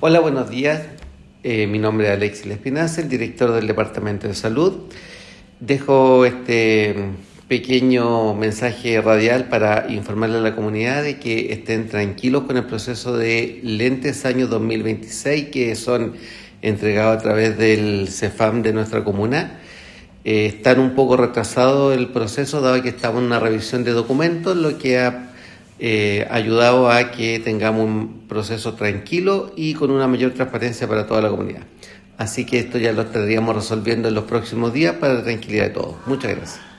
Hola, buenos días. Mi nombre es Alexis Lespinaza, el director del Departamento de Salud. Dejo este pequeño mensaje radial para informarle a la comunidad de que estén tranquilos con el proceso de lentes año 2026 que son entregados a través del CEFAM de nuestra comuna. Están un poco retrasado el proceso dado que estamos en una revisión de documentos, lo que ha ayudado a que tengamos un proceso tranquilo y con una mayor transparencia para toda la comunidad. Así que esto ya lo estaríamos resolviendo en los próximos días para la tranquilidad de todos. Muchas gracias.